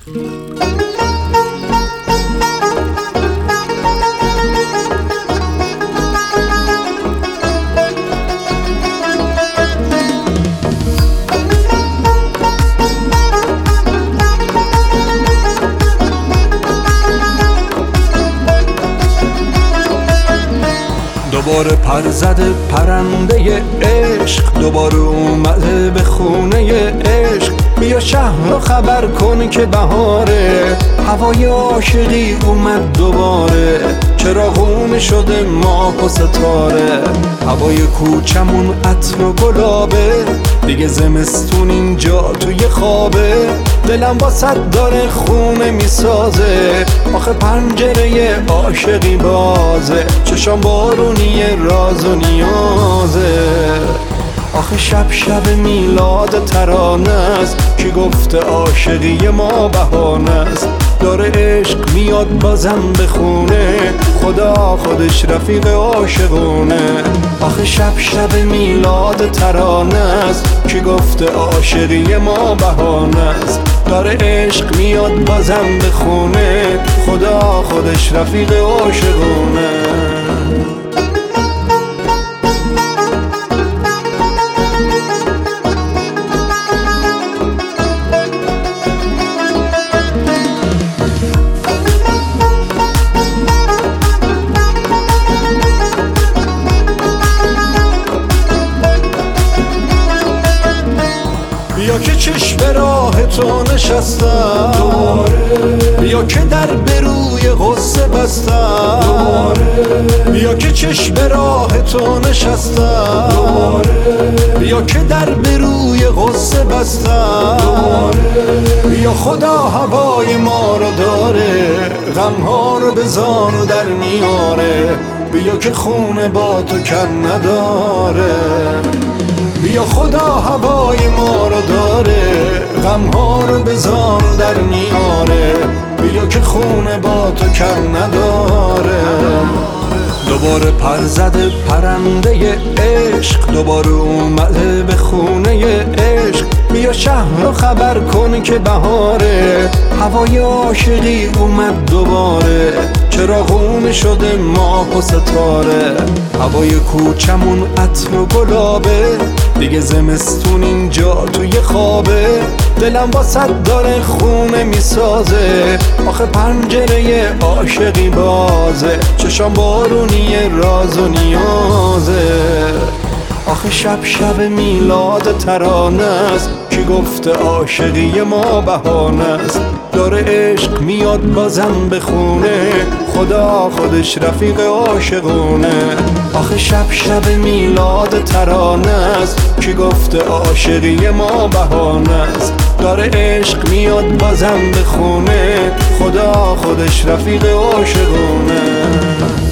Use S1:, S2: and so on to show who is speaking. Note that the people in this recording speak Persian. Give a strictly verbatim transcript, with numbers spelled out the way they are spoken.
S1: دوباره پر زده پرنده عشق، دوباره اومده به خونه عشق. بیا شهر رو خبر کن که بهاره، هوای عاشقی اومد دوباره. چراغون شده ماه و ستاره، هوای کوچمون عطر و گلابه. دیگه زمستون اینجا توی خوابه، دلم واسد داره خونه میسازه. آخه پنجره عاشقی بازه، چشام بارونی راز و نیازه. آخه شب شب میلاد ترانه است، کی گفته عاشقی ما بهانه است. داره عشق میاد بازم به خونه، خدا خودش رفیق عاشقونه. آخه شب شب میلاد ترانه است، کی گفته عاشقی ما بهانه است. داره عشق میاد بازم به خونه، خدا خودش رفیق عاشقونه. بیا که چشم راه تو نشستم دوباره، بیا که در به روی غصه بستم دوباره. بیا که چشم راه تو نشستم دوباره، بیا که در به روی غصه بستم دوباره. بیا خدا هوای ما رو داره، غم ها رو به زانو در میاره. بیا که خونه با تو کم نداره، بیا خدا هوای ما رو داره، غم ها رو به زانو در میاره. بیا که خونه با تو کم نداره. دوباره پر زده پرنده عشق، دوباره اومده به خونه عشق. بیا شهر رو خبر کن که بهاره، هوای عاشقی اومد دوباره. چراغون شده ماه و ستاره، هوای کوچمون عطر و گلابه. دیگه زمستون اینجا توی خوابه، دلم واسد داره خونه میسازه. آخه پنجره عاشقی بازه، چشام بارونی راز و نیازه. آخه شب شب میلاد ترانه است، کی گفته عاشقی ما بهانه است. داره عشق میاد بازم به خونه، خدا خودش رفیق عاشقونه. آخه شب شب میلاد ترانه است، کی گفته عاشقی ما بهانه است. داره عشق میاد بازم به خونه، خدا خودش رفیق عاشقونه.